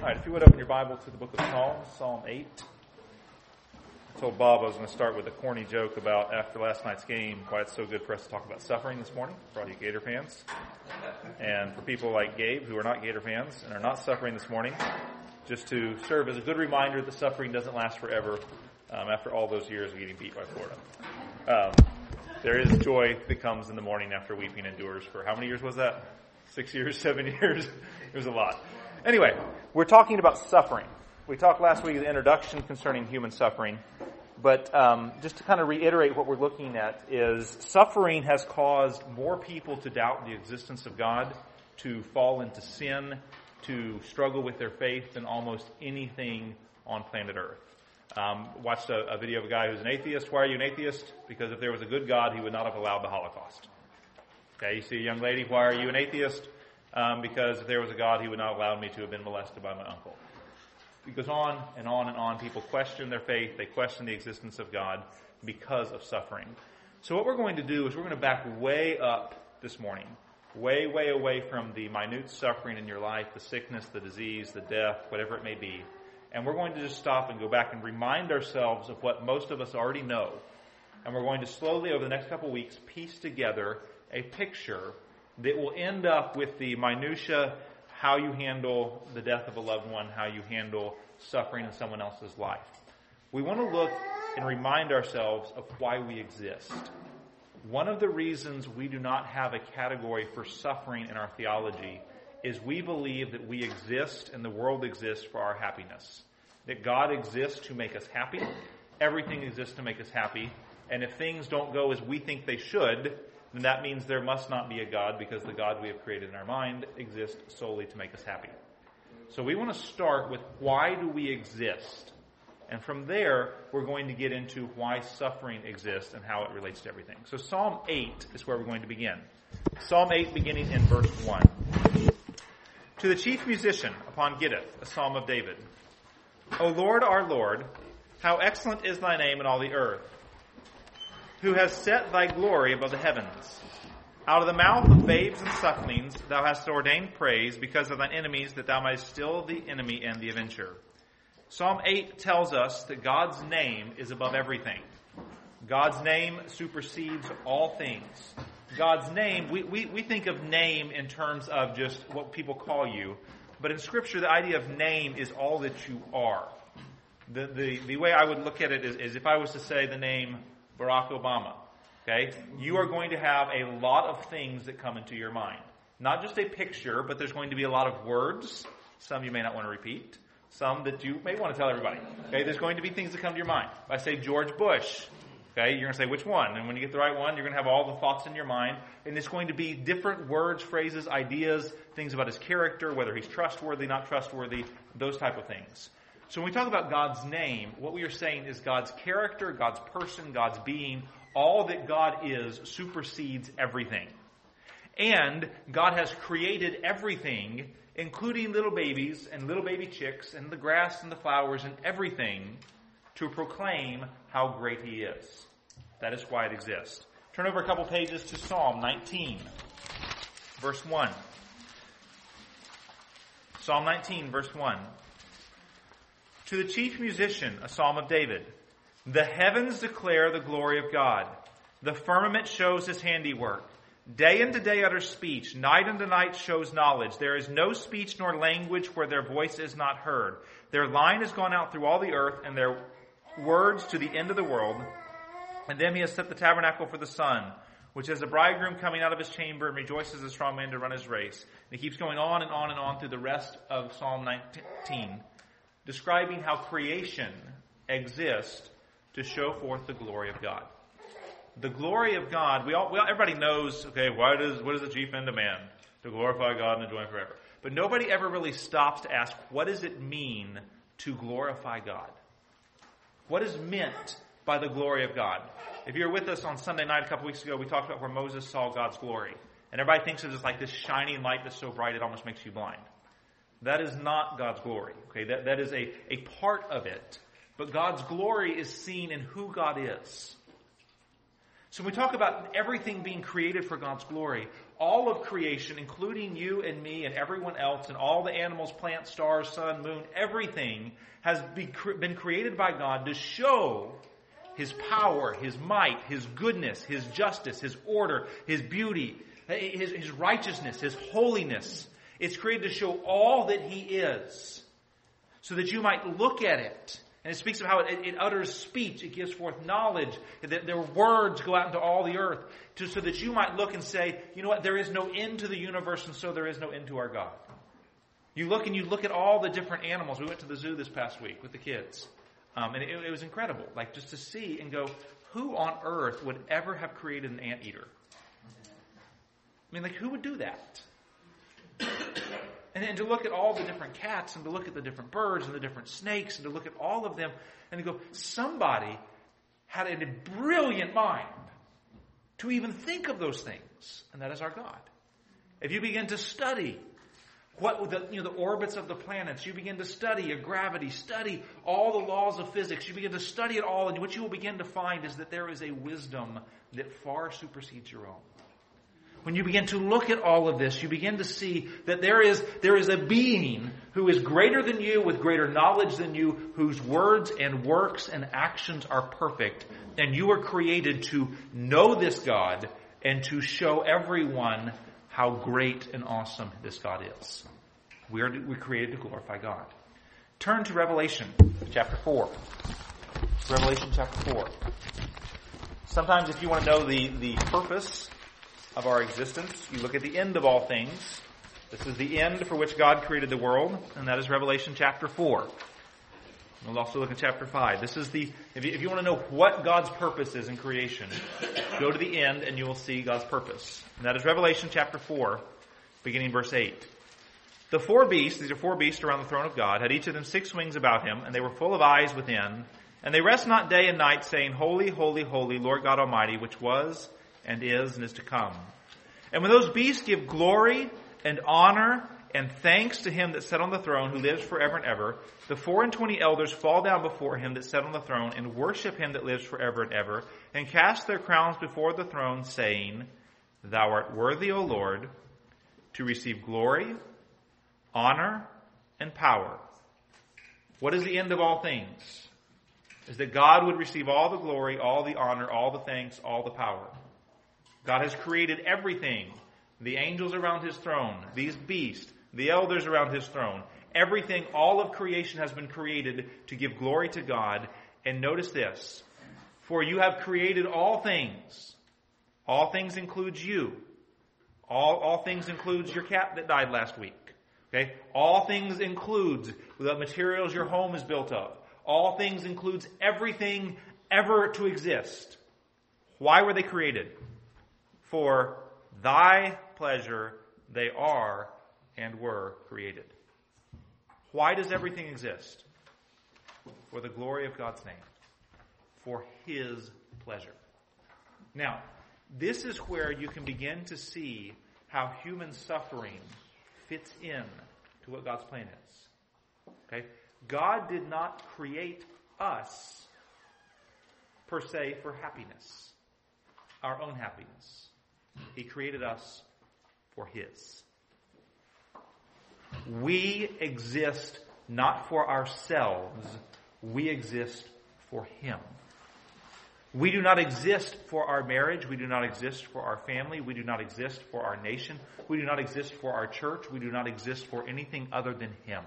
All right, if you would open your Bible to the book of Psalms, Psalm 8. I told Bob I was going to start with a corny joke about after last night's game, why it's so good for us to talk about suffering this morning, for all you Gator fans. And for people like Gabe, who are not Gator fans and are not suffering this morning, just to serve as a good reminder that suffering doesn't last forever after all those years of getting beat by Florida. There is joy that comes in the morning after weeping endures for how many years was that? 6 years, 7 years? It was a lot. Anyway, we're talking about suffering. We talked last week in the introduction concerning human suffering. But just to kind of reiterate what we're looking at is suffering has caused more people to doubt the existence of God, to fall into sin, to struggle with their faith than almost anything on planet Earth. Watched a video of a guy who's an atheist. Why are you an atheist? Because if there was a good God, he would not have allowed the Holocaust. Okay, you see a young lady, why are you an atheist? Because if there was a God, he would not allow me to have been molested by my uncle. It goes on and on and on. People question their faith. They question the existence of God because of suffering. So what we're going to do is we're going to back way up this morning, way, way away from the minute suffering in your life, the sickness, the disease, the death, whatever it may be. And we're going to just stop and go back and remind ourselves of what most of us already know. And we're going to slowly, over the next couple of weeks, piece together a picture that will end up with the minutia, how you handle the death of a loved one, how you handle suffering in someone else's life. We want to look and remind ourselves of why we exist. One of the reasons we do not have a category for suffering in our theology is we believe that we exist and the world exists for our happiness. That God exists to make us happy. Everything exists to make us happy. And if things don't go as we think they should, then that means there must not be a God, because the God we have created in our mind exists solely to make us happy. So we want to start with why do we exist? And from there, we're going to get into why suffering exists and how it relates to everything. So Psalm 8 is where we're going to begin. Psalm 8 beginning in verse 1. To the chief musician upon Gittith, a psalm of David. O Lord, our Lord, how excellent is thy name in all the earth, who has set thy glory above the heavens. Out of the mouth of babes and sucklings thou hast ordained praise because of thine enemies, that thou mightest still the enemy and the avenger. Psalm 8 tells us that God's name is above everything. God's name supersedes all things. God's name, we think of name in terms of just what people call you, but in Scripture the idea of name is all that you are. The way I would look at it is if I was to say the name Barack Obama, okay? You are going to have a lot of things that come into your mind. Not just a picture, but there's going to be a lot of words. Some you may not want to repeat. Some that you may want to tell everybody. Okay? There's going to be things that come to your mind. If I say George Bush, okay, you're going to say which one? And when you get the right one, you're going to have all the thoughts in your mind. And it's going to be different words, phrases, ideas, things about his character, whether he's trustworthy, not trustworthy, those type of things. So when we talk about God's name, what we are saying is God's character, God's person, God's being, all that God is supersedes everything. And God has created everything, including little babies and little baby chicks and the grass and the flowers and everything, to proclaim how great He is. That is why it exists. Turn over a couple pages to Psalm 19, verse 1. Psalm 19, verse 1. To the chief musician, a psalm of David. The heavens declare the glory of God. The firmament shows His handiwork. Day unto day utters speech. Night unto night shows knowledge. There is no speech nor language where their voice is not heard. Their line has gone out through all the earth, and their words to the end of the world. And them He has set the tabernacle for the sun, which is a bridegroom coming out of his chamber and rejoices as a strong man to run his race. And he keeps going on and on and on through the rest of Psalm 19. Describing how creation exists to show forth the glory of God. The glory of God, everybody knows, okay, what is the chief end of man? To glorify God and enjoy Him forever. But nobody ever really stops to ask, what does it mean to glorify God? What is meant by the glory of God? If you were with us on Sunday night a couple weeks ago, we talked about where Moses saw God's glory. And everybody thinks of it as like this shining light that's so bright it almost makes you blind. That is not God's glory. Okay, that is a part of it. But God's glory is seen in who God is. So when we talk about everything being created for God's glory, all of creation, including you and me and everyone else and all the animals, plants, stars, sun, moon, everything has been created by God to show His power, His might, His goodness, His justice, His order, His beauty, His righteousness, His holiness. It's created to show all that He is, so that you might look at it. And it speaks of how it utters speech, it gives forth knowledge, that their words go out into all the earth, so that you might look and say, you know what, there is no end to the universe, and so there is no end to our God. You look at all the different animals. We went to the zoo this past week with the kids. And it was incredible, like just to see and go, who on earth would ever have created an anteater? I mean, like, who would do that? And to look at all the different cats, and to look at the different birds and the different snakes, and to look at all of them, and to go, somebody had a brilliant mind to even think of those things, and that is our God. If you begin to study the orbits of the planets, you begin to study your gravity, study all the laws of physics, you begin to study it all, and what you will begin to find is that there is a wisdom that far supersedes your own. When you begin to look at all of this, you begin to see that there is a being who is greater than you, with greater knowledge than you, whose words and works and actions are perfect. And you are created to know this God and to show everyone how great and awesome this God is. We're created to glorify God. Turn to Revelation chapter 4. Revelation chapter 4. Sometimes if you want to know the purpose of our existence, you look at the end of all things. This is the end for which God created the world, and that is Revelation chapter 4. We'll also look at chapter 5. This is if you want to know what God's purpose is in creation, go to the end and you will see God's purpose. And that is Revelation chapter 4, beginning verse 8. The four beasts, these are four beasts around the throne of God, had each of them 6 wings about him, and they were full of eyes within. And they rest not day and night, saying, Holy, holy, holy, Lord God Almighty, which was and is to come. And when those beasts give glory and honor and thanks to him that sat on the throne, who lives forever and ever, the 24 elders fall down before him that sat on the throne, and worship him that lives forever and ever, and cast their crowns before the throne, saying, Thou art worthy, O Lord, to receive glory, honor, and power. What is the end of all things? Is that God would receive all the glory, all the honor, all the thanks, all the power. God has created everything. The angels around his throne, these beasts, the elders around his throne. Everything, all of creation has been created to give glory to God. And notice this. For you have created all things. All things includes you. All things includes your cat that died last week. Okay? All things includes the materials your home is built of. All things includes everything ever to exist. Why were they created? For thy pleasure they are and were created. Why does everything exist? For the glory of God's name. For his pleasure. Now, this is where you can begin to see how human suffering fits in to what God's plan is. Okay? God did not create us per se for happiness, our own happiness. He created us for his. We exist not for ourselves, we exist for him. We do not exist for our marriage, we do not exist for our family, we do not exist for our nation, we do not exist for our church, we do not exist for anything other than him.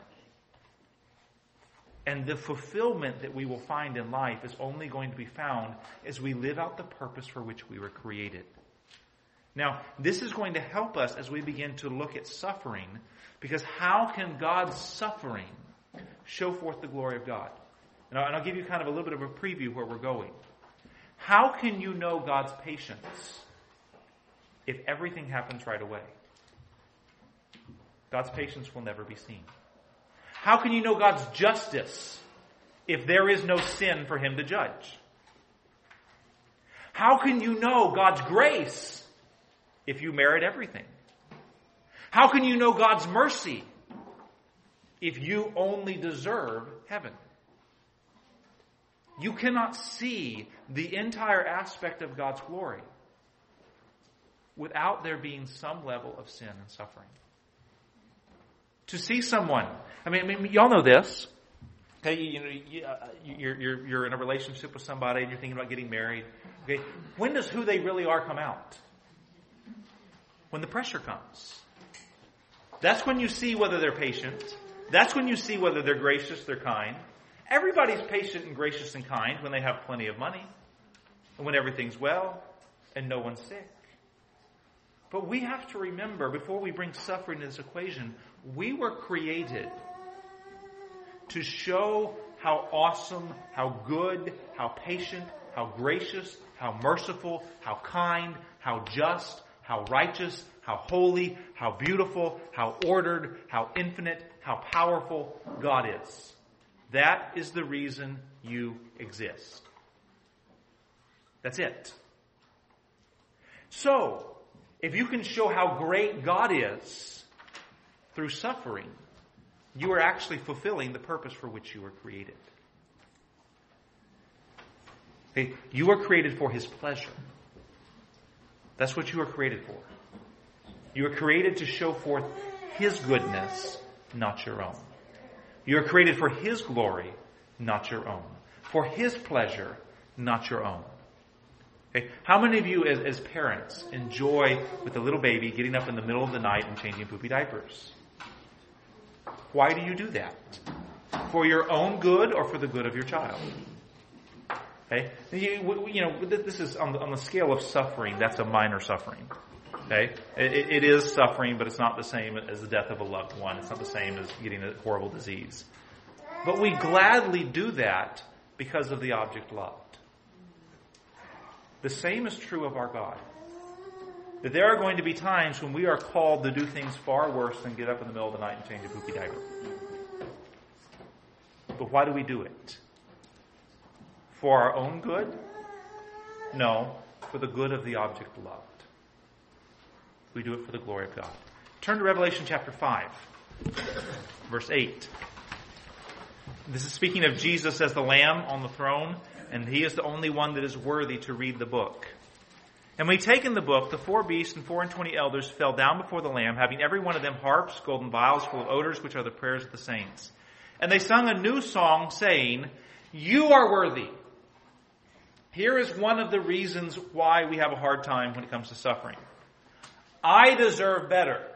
And the fulfillment that we will find in life is only going to be found as we live out the purpose for which we were created. Now, this is going to help us as we begin to look at suffering, because how can God's suffering show forth the glory of God? And I'll give you kind of a little bit of a preview where we're going. How can you know God's patience if everything happens right away? God's patience will never be seen. How can you know God's justice if there is no sin for him to judge? How can you know God's grace if you merit everything? How can you know God's mercy if you only deserve heaven? You cannot see the entire aspect of God's glory without there being some level of sin and suffering. To see someone, I mean, y'all know this. Okay, you're in a relationship with somebody and you're thinking about getting married. Okay, when does who they really are come out? When the pressure comes. That's when you see whether they're patient. That's when you see whether they're gracious, they're kind. Everybody's patient and gracious and kind when they have plenty of money and when everything's well and no one's sick. But we have to remember, before we bring suffering into this equation, we were created to show how awesome, how good, how patient, how gracious, how merciful, how kind, how just, how righteous, how holy, how beautiful, how ordered, how infinite, how powerful God is. That is the reason you exist. That's it. So, if you can show how great God is through suffering, you are actually fulfilling the purpose for which you were created. Okay? You are created for His pleasure. That's what you are created for. You are created to show forth His goodness, not your own. You are created for His glory, not your own. For His pleasure, not your own. Okay? How many of you as parents enjoy with a little baby getting up in the middle of the night and changing poopy diapers? Why do you do that? For your own good or for the good of your child? Okay? This is on the scale of suffering, that's a minor suffering. Okay? It is suffering, but it's not the same as the death of a loved one. It's not the same as getting a horrible disease. But we gladly do that because of the object loved. The same is true of our God. That there are going to be times when we are called to do things far worse than get up in the middle of the night and change a poopy diaper. But why do we do it? For our own good? No, for the good of the object loved. We do it for the glory of God. Turn to Revelation chapter 5, verse 8. This is speaking of Jesus as the Lamb on the throne, and He is the only one that is worthy to read the book. And when He taken the book, the 4 beasts and 24 elders fell down before the Lamb, having every one of them harps, golden vials full of odors, which are the prayers of the saints. And they sung a new song, saying, "You are worthy." Here is one of the reasons why we have a hard time when it comes to suffering. I deserve better.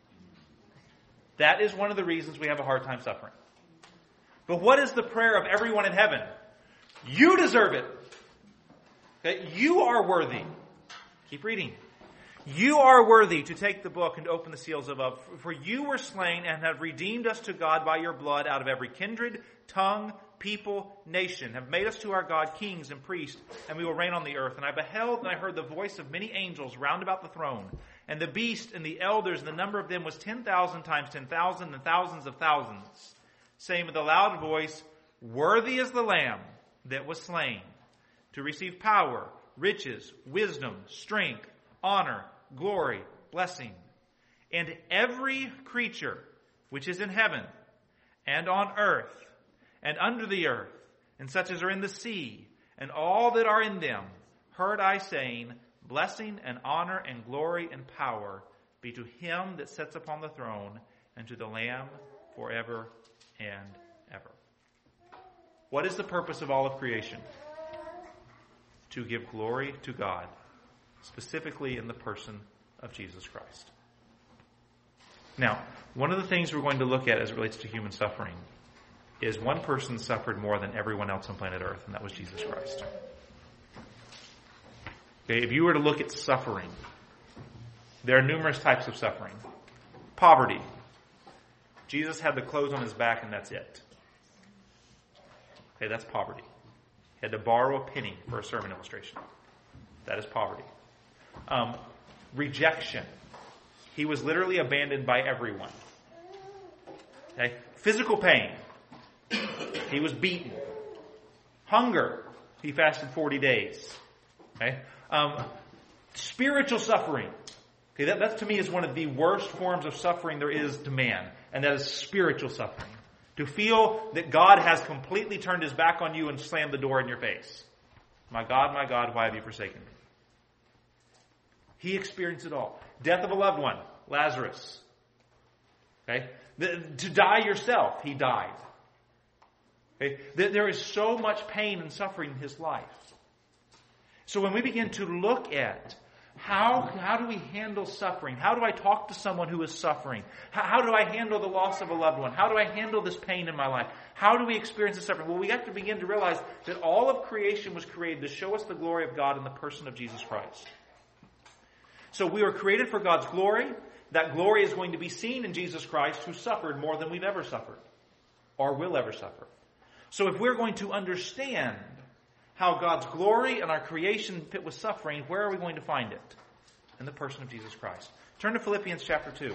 That is one of the reasons we have a hard time suffering. But what is the prayer of everyone in heaven? You deserve it. Okay? You are worthy. Keep reading. You are worthy to take the book and to open the seals thereof. For you were slain and have redeemed us to God by your blood out of every kindred, tongue, people, nation, have made us to our God kings and priests, and we will reign on the earth. And I beheld and I heard the voice of many angels round about the throne, and the beast and the elders, and the number of them was 10,000 times 10,000 and thousands of thousands, saying with a loud voice, "Worthy is the Lamb that was slain, to receive power, riches, wisdom, strength, honor, glory, blessing. And every creature which is in heaven and on earth and under the earth, and such as are in the sea, and all that are in them, heard I saying, blessing and honor and glory and power be to Him that sits upon the throne and to the Lamb forever and ever." What is the purpose of all of creation? To give glory to God, specifically in the person of Jesus Christ. Now, one of the things we're going to look at as it relates to human suffering is one person suffered more than everyone else on planet Earth, and that was Jesus Christ. Okay, if you were to look at suffering, there are numerous types of suffering. Poverty. Jesus had the clothes on His back and that's it. Okay, that's poverty. He had to borrow a penny for a sermon illustration. That is poverty. Rejection. He was literally abandoned by everyone. Okay? Physical pain. He was beaten. Hunger. He fasted 40 days. Okay? Spiritual suffering. Okay, that to me is one of the worst forms of suffering there is to man, and that is spiritual suffering. To feel that God has completely turned His back on you and slammed the door in your face. My God, why have you forsaken me? He experienced it all. Death of a loved one, Lazarus. Okay? To die yourself, he died. Okay? There is so much pain and suffering in his life. So when we begin to look at how do we handle suffering? How do I talk to someone who is suffering? How do I handle the loss of a loved one? How do I handle this pain in my life? How do we experience the suffering? Well, we have to begin to realize that all of creation was created to show us the glory of God in the person of Jesus Christ. So we were created for God's glory. That glory is going to be seen in Jesus Christ, who suffered more than we've ever suffered or will ever suffer. So if we're going to understand how God's glory and our creation fit with suffering, where are we going to find it? In the person of Jesus Christ. Turn to Philippians chapter 2.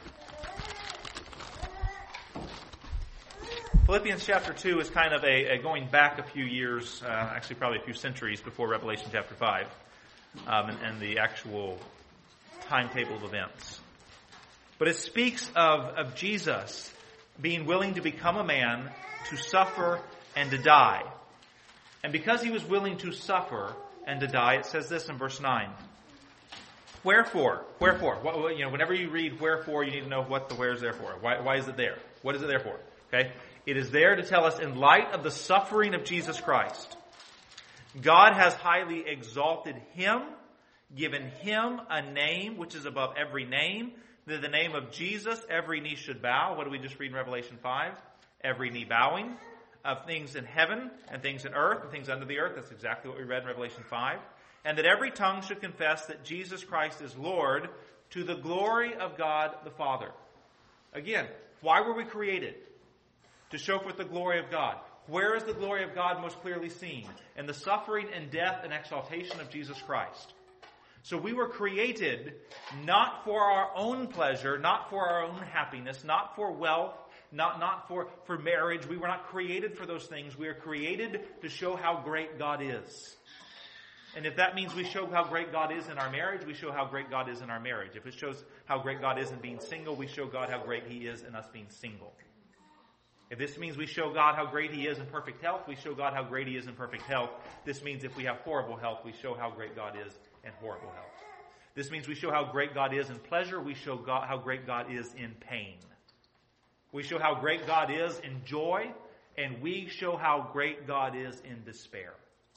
Philippians chapter 2 is kind of a going back a few years, actually probably a few centuries before Revelation chapter 5, and the actual timetable of events. But it speaks of Jesus being willing to become a man, to suffer and to die. And because he was willing to suffer and to die, it says this in verse 9. Wherefore? Whenever you read wherefore, you need to know what the where is there for. Why is it there? What is it there for? Okay? It is there to tell us, in light of the suffering of Jesus Christ, God has highly exalted him, given him a name which is above every name, that the name of Jesus every knee should bow. What do we just read in Revelation 5? Every knee bowing, of things in heaven and things in earth and things under the earth. That's exactly what we read in Revelation 5. And that every tongue should confess that Jesus Christ is Lord, to the glory of God the Father. Again, why were we created? To show forth the glory of God. Where is the glory of God most clearly seen? In the suffering and death and exaltation of Jesus Christ. So we were created not for our own pleasure, not for our own happiness, not for wealth, not for marriage. We were not created for those things. We are created to show how great God is. And if that means we show how great God is in our marriage, we show how great God is in our marriage. If it shows how great God is in being single, we show God how great he is in us being single. If this means we show God how great he is in perfect health, we show God how great he is in perfect health. This means if we have horrible health, we show how great God is in horrible health. This means we show how great God is in pleasure, we show God how great God is in pain. We show how great God is in joy, and we show how great God is in despair.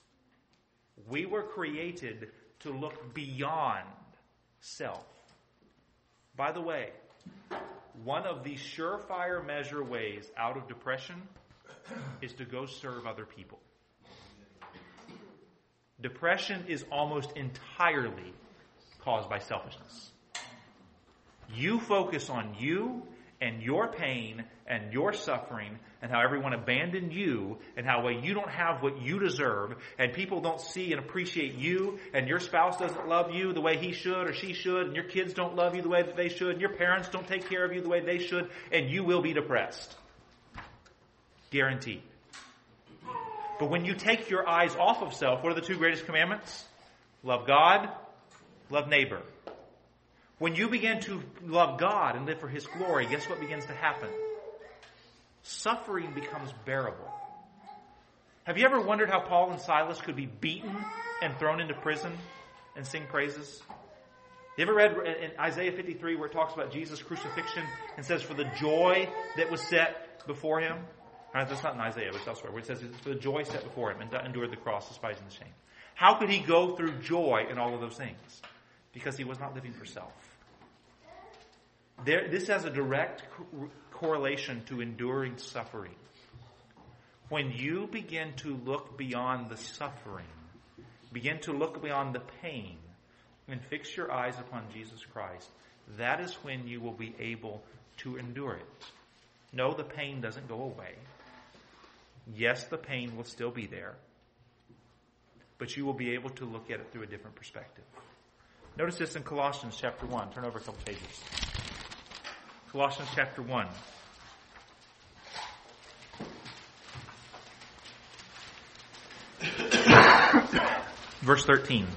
We were created to look beyond self. By the way, one of the surefire measure ways out of depression is to go serve other people. Depression is almost entirely caused by selfishness. You focus on you and your pain and your suffering and how everyone abandoned you and how you don't have what you deserve and people don't see and appreciate you and your spouse doesn't love you the way he should or she should and your kids don't love you the way that they should and your parents don't take care of you the way they should, and you will be depressed. Guaranteed. But when you take your eyes off of self, what are the two greatest commandments? Love God, love neighbor. When you begin to love God and live for his glory, guess what begins to happen? Suffering becomes bearable. Have you ever wondered how Paul and Silas could be beaten and thrown into prison and sing praises? You ever read in Isaiah 53 where it talks about Jesus' crucifixion and says for the joy that was set before him? That's not in Isaiah, but it's elsewhere, where it says for the joy set before him and endured the cross, despising the shame. How could he go through joy in all of those things? Because he was not living for self. This has a direct correlation to enduring suffering. When you begin to look beyond the suffering, begin to look beyond the pain, and fix your eyes upon Jesus Christ, that is when you will be able to endure it. No, the pain doesn't go away. Yes, the pain will still be there, but you will be able to look at it through a different perspective. Notice this in Colossians chapter 1. Turn over a couple pages. Colossians chapter 1. Verse 13.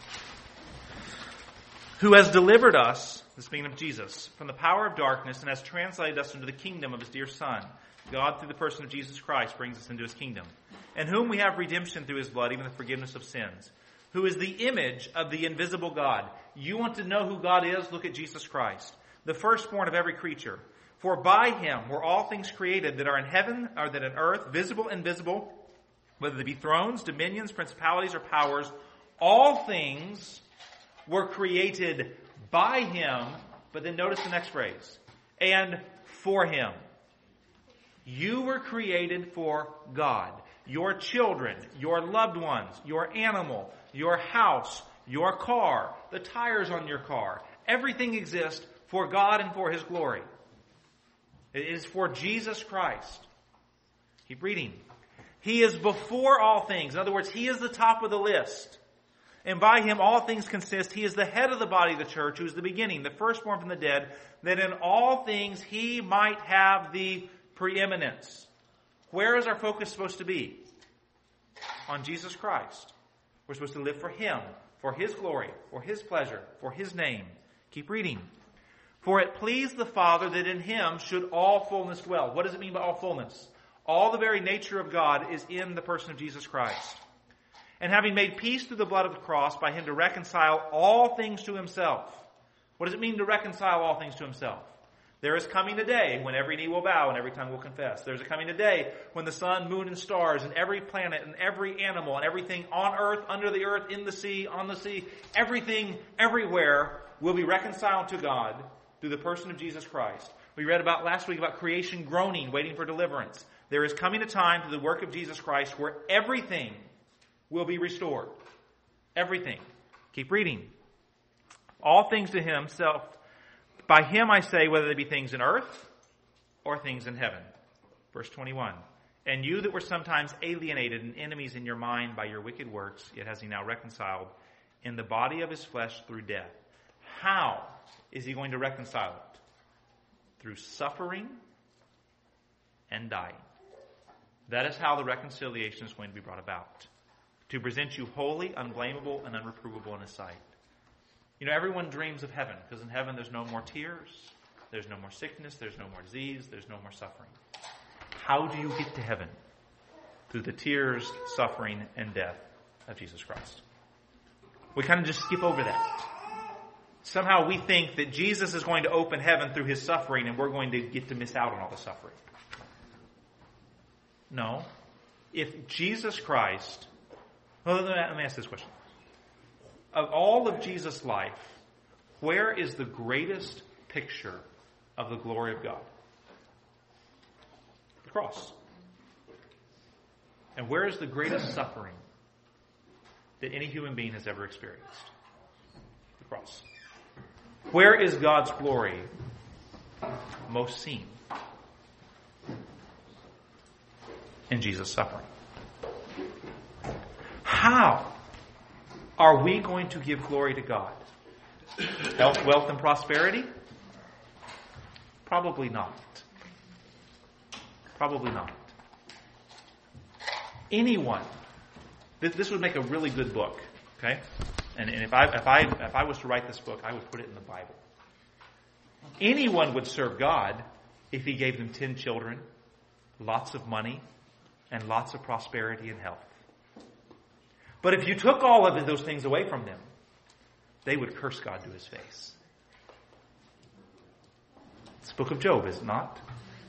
Who has delivered us, this being of Jesus, from the power of darkness and has translated us into the kingdom of his dear Son. God, through the person of Jesus Christ, brings us into his kingdom. In whom we have redemption through his blood, even the forgiveness of sins. who is the image of the invisible God. You want to know who God is? Look at Jesus Christ, the firstborn of every creature. For by him were all things created that are in heaven or that in earth, visible and invisible, whether they be thrones, dominions, principalities, or powers. All things were created by him. But then notice the next phrase. And for him. You were created for God. Your children, your loved ones, your animal, your house, your car, the tires on your car. Everything exists for God and for his glory. It is for Jesus Christ. Keep reading. He is before all things. In other words, he is the top of the list. And by him all things consist. He is the head of the body of the church, who is the beginning, the firstborn from the dead, that in all things he might have the preeminence. Where is our focus supposed to be? On Jesus Christ. We're supposed to live for him, for his glory, for his pleasure, for his name. Keep reading. For it pleased the Father that in him should all fullness dwell. What does it mean by all fullness? All the very nature of God is in the person of Jesus Christ. And having made peace through the blood of the cross, by him to reconcile all things to himself. What does it mean to reconcile all things to himself? There is coming a day when every knee will bow and every tongue will confess. There's a coming a day when the sun, moon, and stars, and every planet, and every animal, and everything on earth, under the earth, in the sea, on the sea, everything, everywhere, will be reconciled to God through the person of Jesus Christ. We read about last week about creation groaning, waiting for deliverance. There is coming a time through the work of Jesus Christ where everything will be restored. Everything. Keep reading. All things to himself. By him I say, whether they be things in earth or things in heaven. Verse 21. And you that were sometimes alienated and enemies in your mind by your wicked works, yet has he now reconciled in the body of his flesh through death. How is he going to reconcile it? Through suffering and dying. That is how the reconciliation is going to be brought about. To present you holy, unblameable, and unreprovable in his sight. You know, everyone dreams of heaven, because in heaven there's no more tears, there's no more sickness, there's no more disease, there's no more suffering. How do you get to heaven? Through the tears, suffering, and death of Jesus Christ. We kind of just skip over that. Somehow we think that Jesus is going to open heaven through his suffering, and we're going to get to miss out on all the suffering. No. If Jesus Christ... Well, let me ask this question. Of all of Jesus' life, where is the greatest picture of the glory of God? The cross. And where is the greatest suffering that any human being has ever experienced? The cross. Where is God's glory most seen? In Jesus' suffering. How are we going to give glory to God? Health, wealth, and prosperity? Probably not. Probably not. Anyone. This would make a really good book, okay? And if I was to write this book, I would put it in the Bible. Anyone would serve God if he gave them 10 children, lots of money, and lots of prosperity and health. But if you took all of those things away from them, they would curse God to his face. It's the book of Job, is it not?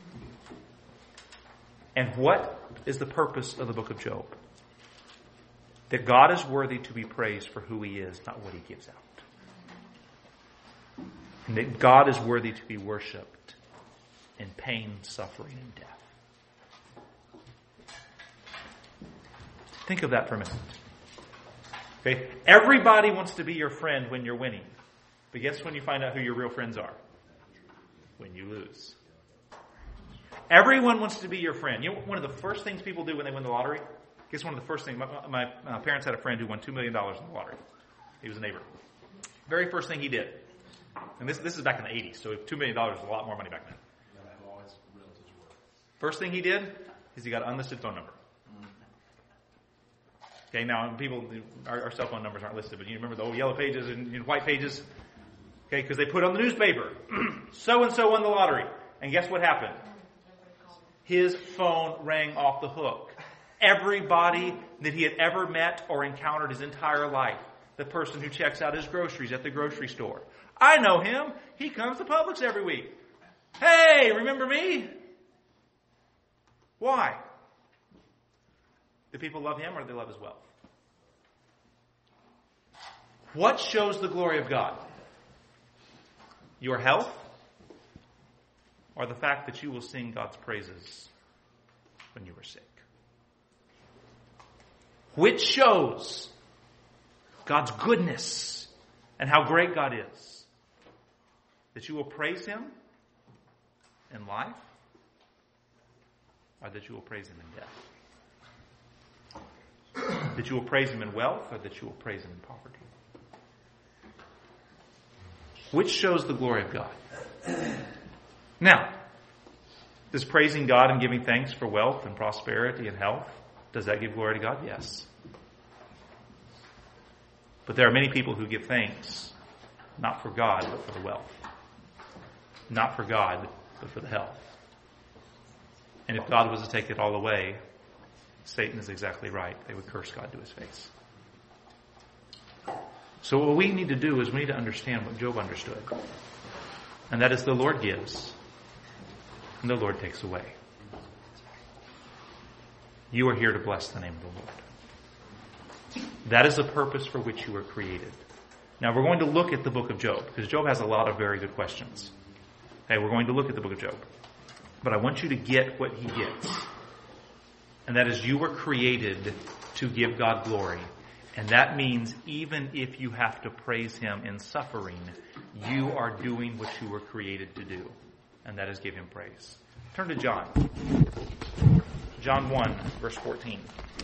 And what is the purpose of the book of Job? That God is worthy to be praised for who he is, not what he gives out. And that God is worthy to be worshipped in pain, suffering, and death. Think of that for a minute. Okay? Everybody wants to be your friend when you're winning. But guess when you find out who your real friends are? When you lose. Everyone wants to be your friend. You know, one of the first things people do when they win the lottery? Guess one of the first things. My parents had a friend who won $2 million in the lottery. He was a neighbor. Very first thing he did. And this is back in the 80s, so $2 million was a lot more money back then. First thing he did is he got an unlisted phone number. Okay, now people, our cell phone numbers aren't listed, but you remember the old yellow pages and white pages? Okay, because they put on the newspaper, so-and-so won the lottery. And guess what happened? His phone rang off the hook. everybody that he had ever met or encountered his entire life. The person who checks out his groceries at the grocery store. I know him. He comes to Publix every week. Hey, remember me? Why? Do people love him or do they love his wealth? What shows the glory of God? Your health or the fact that you will sing God's praises when you are sick? Which shows God's goodness and how great God is? That you will praise him in life or that you will praise him in death? That you will praise him in wealth or that you will praise him in poverty? Which shows the glory of God? Now, does praising God and giving thanks for wealth and prosperity and health, does that give glory to God? Yes. But there are many people who give thanks not for God, but for the wealth. Not for God, but for the health. And if God was to take it all away, Satan is exactly right. They would curse God to his face. So what we need to do is we need to understand what Job understood. And that is the Lord gives and the Lord takes away. You are here to bless the name of the Lord. That is the purpose for which you were created. Now we're going to look at the book of Job because Job has a lot of very good questions. Okay, we're going to look at the book of Job. But I want you to get what he gets. And that is you were created to give God glory. And that means even if you have to praise him in suffering, you are doing what you were created to do. And that is give him praise. Turn to John. John 1, verse 14.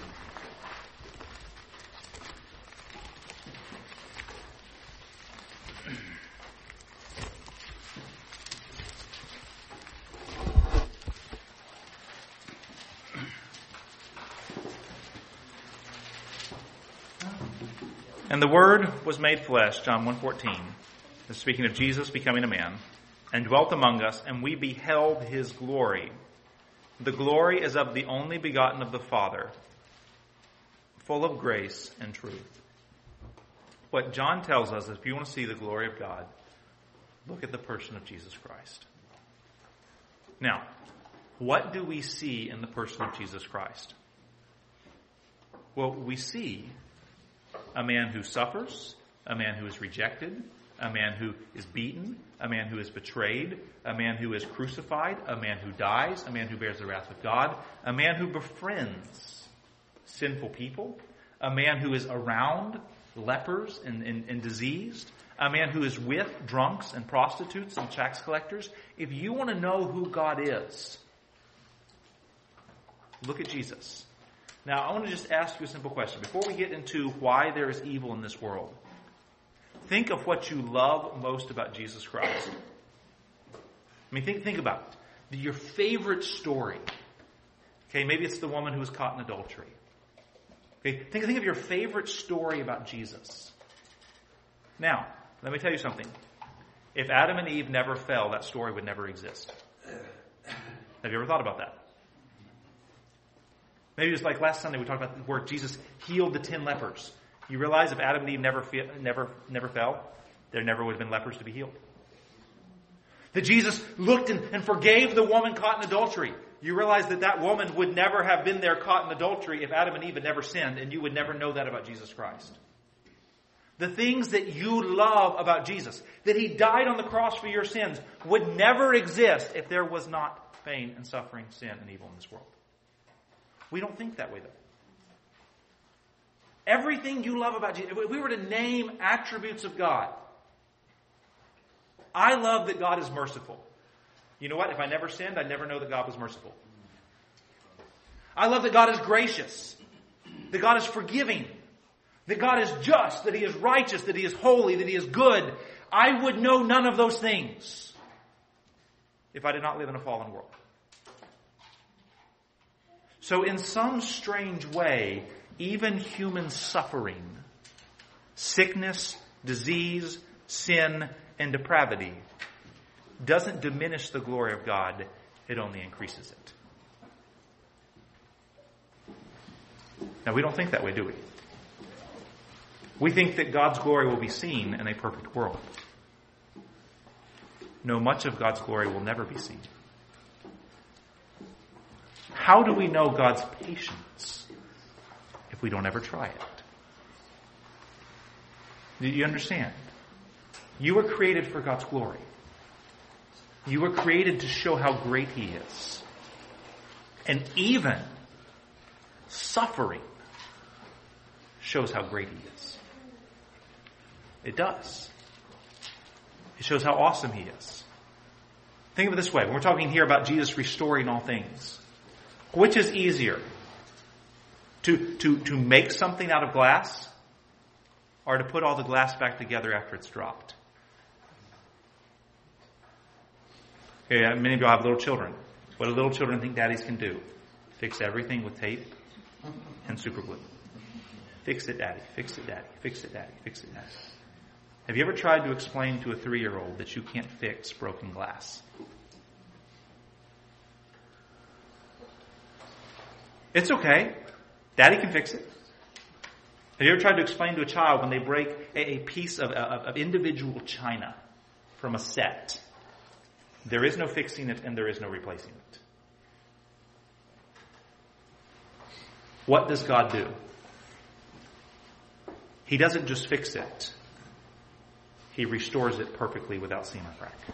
And the Word was made flesh, John 1:14, speaking of Jesus becoming a man, and dwelt among us, and we beheld his glory. The glory is of the only begotten of the Father, full of grace and truth. What John tells us is if you want to see the glory of God, look at the person of Jesus Christ. Now, what do we see in the person of Jesus Christ? Well, we see a man who suffers, a man who is rejected, a man who is beaten, a man who is betrayed, a man who is crucified, a man who dies, a man who bears the wrath of God, a man who befriends sinful people, a man who is around lepers and diseased, a man who is with drunks and prostitutes and tax collectors. If you want to know who God is, look at Jesus. Now, I want to just ask you a simple question. Before we get into why there is evil in this world, think of what you love most about Jesus Christ. I mean, think about it. Your favorite story. Okay, maybe it's the woman who was caught in adultery. Okay, think of your favorite story about Jesus. Now, let me tell you something. If Adam and Eve never fell, that story would never exist. Have you ever thought about that? Maybe it was like last Sunday we talked about where Jesus healed the 10 lepers. You realize if Adam and Eve never fell, there never would have been lepers to be healed. That Jesus looked and forgave the woman caught in adultery. You realize that woman would never have been there caught in adultery if Adam and Eve had never sinned, and you would never know that about Jesus Christ. The things that you love about Jesus, that he died on the cross for your sins, would never exist if there was not pain and suffering, sin and evil in this world. We don't think that way, though. Everything you love about Jesus, if we were to name attributes of God, I love that God is merciful. You know what? If I never sinned, I'd never know that God was merciful. I love that God is gracious, that God is forgiving, that God is just, that he is righteous, that he is holy, that he is good. I would know none of those things if I did not live in a fallen world. So in some strange way, even human suffering, sickness, disease, sin, and depravity doesn't diminish the glory of God. It only increases it. Now, we don't think that way, do we? We think that God's glory will be seen in a perfect world. No, much of God's glory will never be seen. How do we know God's patience if we don't ever try it? Do you understand? You were created for God's glory. You were created to show how great He is. And even suffering shows how great He is. It does. It shows how awesome He is. Think of it this way. When we're talking here about Jesus restoring all things, which is easier? To make something out of glass, or to put all the glass back together after it's dropped? Okay, many of you have little children. What do little children think daddies can do? Fix everything with tape and super glue. Fix it, daddy. Fix it, daddy. Fix it, daddy. Fix it, daddy. Have you ever tried to explain to a 3-year-old that you can't fix broken glass? It's okay. Daddy can fix it. Have you ever tried to explain to a child when they break a piece of individual china from a set, there is no fixing it and there is no replacing it? What does God do? He doesn't just fix it. He restores it perfectly without seam or crack.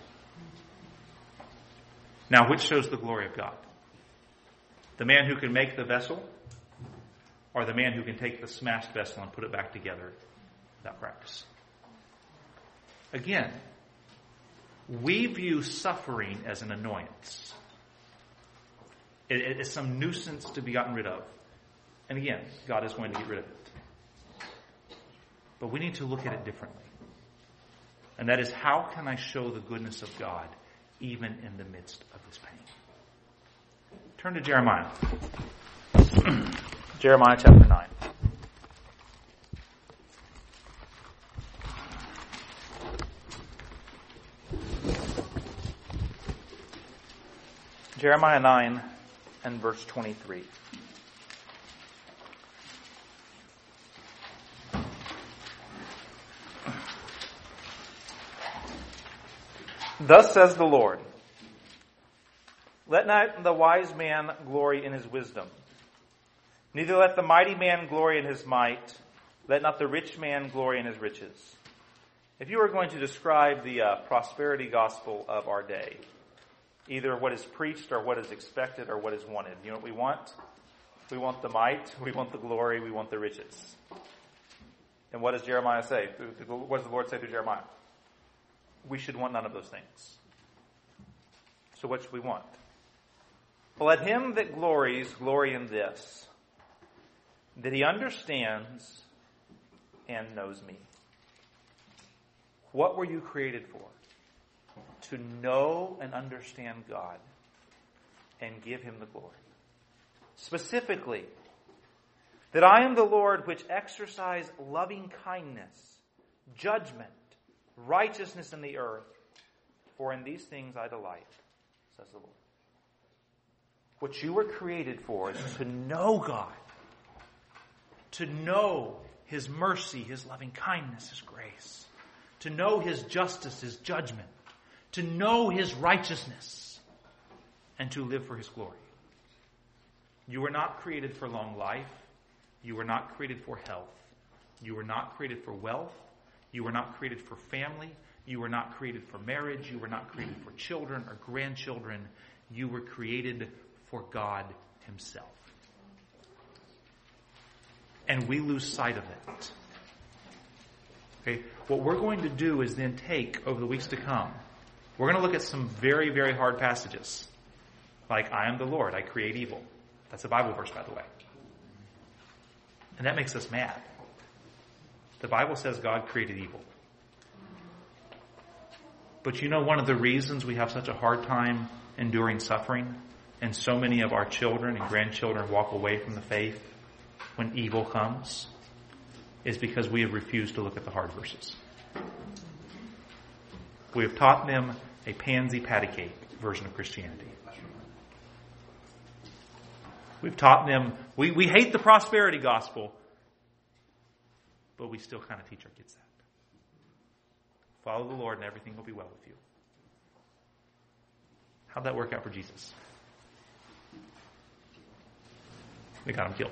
Now, which shows the glory of God? The man who can make the vessel, or the man who can take the smashed vessel and put it back together without cracks? Again, we view suffering as an annoyance. It is some nuisance to be gotten rid of. And again, God is going to get rid of it. But we need to look at it differently. And that is, how can I show the goodness of God even in the midst of this pain? Turn to Jeremiah. Jeremiah chapter 9. Jeremiah 9 and verse 23. Thus says the Lord, let not the wise man glory in his wisdom, neither let the mighty man glory in his might, let not the rich man glory in his riches. If you were going to describe the prosperity gospel of our day, either what is preached or what is expected or what is wanted, you know what we want? We want the might, we want the glory, we want the riches. And what does Jeremiah say? What does the Lord say through Jeremiah? We should want none of those things. So what should we want? Well, let him that glories glory in this, that he understands and knows me. What were you created for? To know and understand God and give him the glory. Specifically, that I am the Lord which exercise loving kindness, judgment, righteousness in the earth, for in these things I delight, says the Lord. What you were created for is to know God, to know his mercy, his loving kindness, his grace, to know his justice, his judgment, to know his righteousness, and to live for his glory. You were not created for long life. You were not created for health. You were not created for wealth. You were not created for family. You were not created for marriage. You were not created for children or grandchildren. You were created for God himself. And we lose sight of it. Okay? What we're going to do is then take, over the weeks to come, we're going to look at some very, very hard passages. Like, I am the Lord, I create evil. That's a Bible verse, by the way. And that makes us mad. The Bible says God created evil. But you know one of the reasons we have such a hard time enduring suffering, and so many of our children and grandchildren walk away from the faith when evil comes, is because we have refused to look at the hard verses. We have taught them a pansy patty cake version of Christianity. We've taught them, we hate the prosperity gospel, but we still kind of teach our kids that. Follow the Lord and everything will be well with you. How'd that work out for Jesus? They got him killed.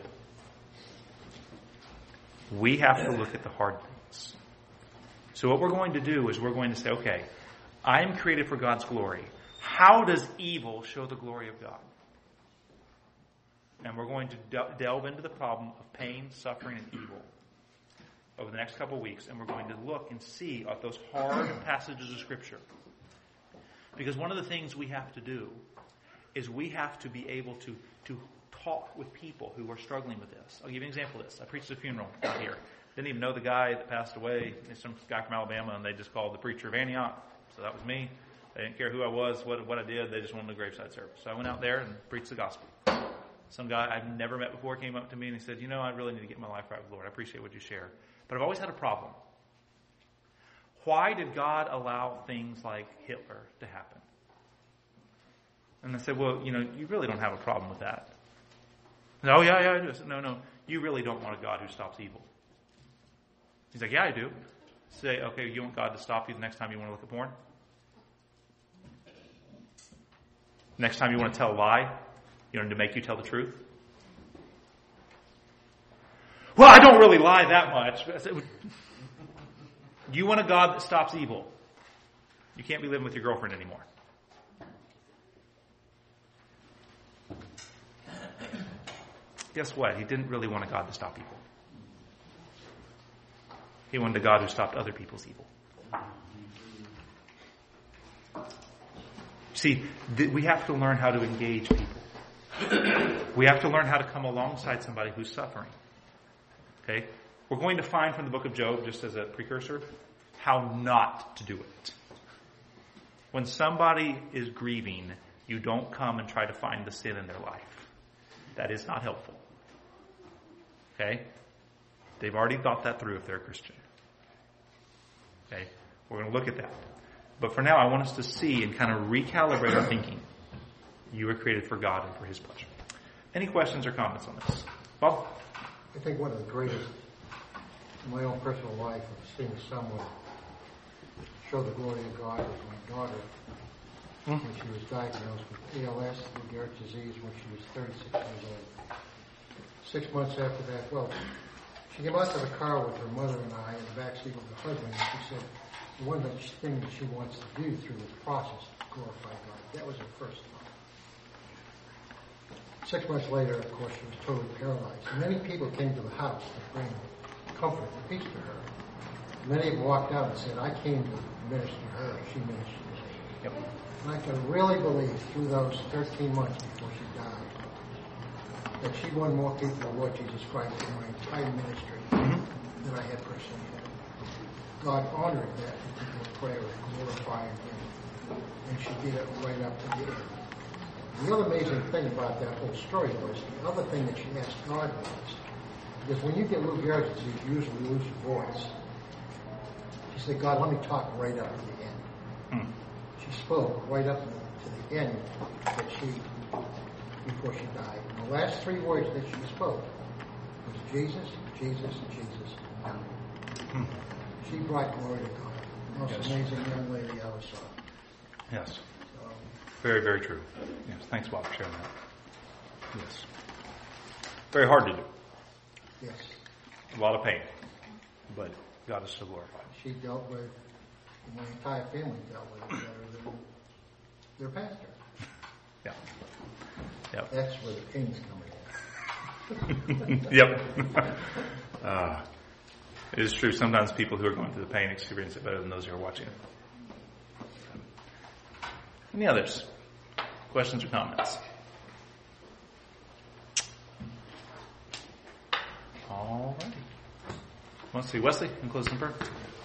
We have to look at the hard things. So what we're going to do is we're going to say, okay, I am created for God's glory. How does evil show the glory of God? And we're going to delve into the problem of pain, suffering, and evil over the next couple of weeks. And we're going to look and see at those hard passages of Scripture. Because one of the things we have to do is we have to be able to talk with people who are struggling with this. I'll give you an example of this. I preached at a funeral out here. Didn't even know the guy that passed away. He's some guy from Alabama, and they just called the preacher of Antioch. So that was me. They didn't care who I was, what I did. They just wanted a graveside service. So I went out there and preached the gospel. Some guy I've never met before came up to me and he said, I really need to get my life right with the Lord. I appreciate what you share. But I've always had a problem. Why did God allow things like Hitler to happen? And I said, well, you really don't have a problem with that. Oh, yeah, I do. I said, no, you really don't want a God who stops evil. He's like, yeah, I do. Say, okay, you want God to stop you the next time you want to look at porn? Next time you want to tell a lie? To make you tell the truth? Well, I don't really lie that much. I said, you want a God that stops evil. You can't be living with your girlfriend anymore. Guess what? He didn't really want a God to stop evil. He wanted a God who stopped other people's evil. See, we have to learn how to engage people. We have to learn how to come alongside somebody who's suffering. Okay? We're going to find from the book of Job, just as a precursor, how not to do it. When somebody is grieving, you don't come and try to find the sin in their life. That is not helpful. Okay? They've already thought that through if they're a Christian. Okay? We're going to look at that. But for now, I want us to see and kind of recalibrate our thinking. You were created for God and for His pleasure. Any questions or comments on this? Bob? I think one of the greatest in my own personal life of seeing someone show the glory of God was my daughter when she was diagnosed with ALS, Lou Gehrig's disease, when she was 36 years old. 6 months after that, she came out to the car with her mother and I in the backseat with her husband, and she said one of the things that she wants to do through this process is glorify God. That was her first thought. 6 months later, of course, she was totally paralyzed. And many people came to the house to bring comfort and peace to her. Many of them walked out and said, I came to minister to her. She ministered to me. Yep. And I can really believe through those 13 months before she died that she won more people to Lord Jesus Christ in my entire ministry than I had personally had. God honored that particular prayer and glorifying Him. And she did it right up to the end. The other amazing thing about that whole story was the other thing that she asked God was, because when you get Lou Gehrig's disease, you usually lose your voice. She said, God, let me talk right up to the end. She spoke right up to the end before she died. And the last 3 words that she spoke was Jesus, Jesus, Jesus, now. She brought glory to God. The most amazing young lady I ever saw. Yes. Very, very true. Yes. Thanks, Bob, for sharing that. Yes. Very hard to do. Yes. A lot of pain. But God is so glorified. She dealt with, my entire family dealt with it better than their pastor. Yeah. Yep. That's where the pain's coming in. Yep. It is true. Sometimes people who are going through the pain experience it better than those who are watching it. Any others? Questions or comments? All righty. Let's see. Wesley, can close in prayer.